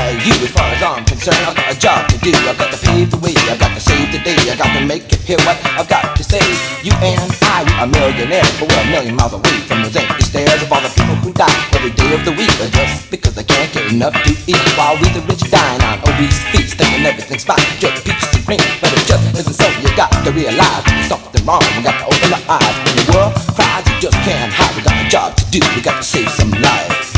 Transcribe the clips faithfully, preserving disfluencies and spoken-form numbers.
by you. As far as I'm concerned, I've got a job to do. I've got to pave the way, I've got to save the day, I've got to make it hear what I've got to say. You and I, we are millionaires, but we're a million miles away from those empty stares of all the people who die every day of the week, or just because they can't get enough to eat. While we the rich dine on obese feasts, thinking everything's fine, just peaches and cream, but it just isn't so. You got to realize there's something wrong. We got to open our eyes. When the world cries, you just can't hide. We got a job to do. We got to save some lives.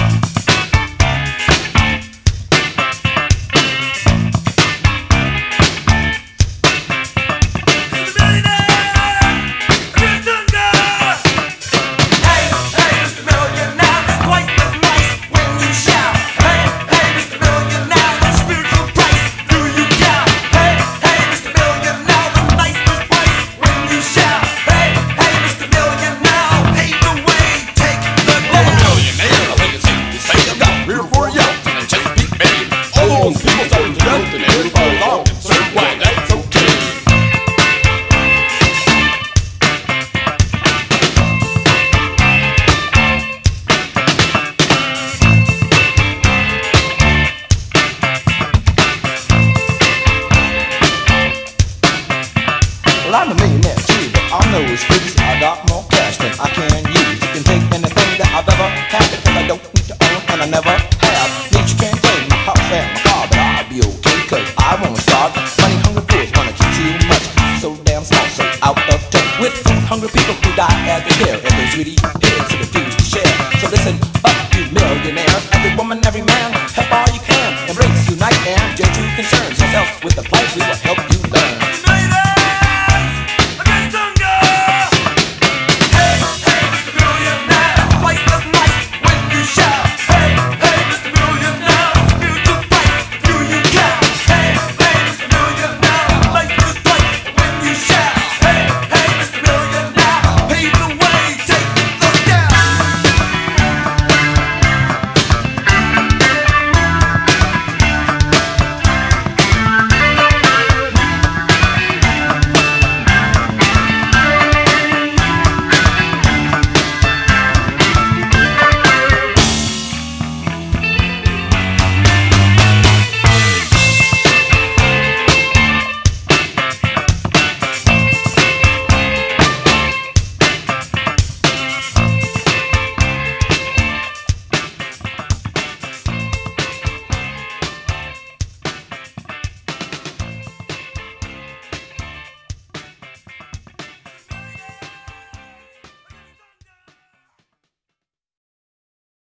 Well, I'm a millionaire too, but on those figures I got more cash than I can use. You can take anything that I've ever had, because I don't need to own and I never have. Nature can't claim my house and my car, but I'll be okay, cause I won't starve. Money hungry fools wanna keep too much, so damn small, so out of touch with food hungry people who die as they stare at those greedy heads who refuse to share. So listen up, you millionaires, every woman, every man, help all you can. Embrace, unite, and dare to concern yourself with the plight we will help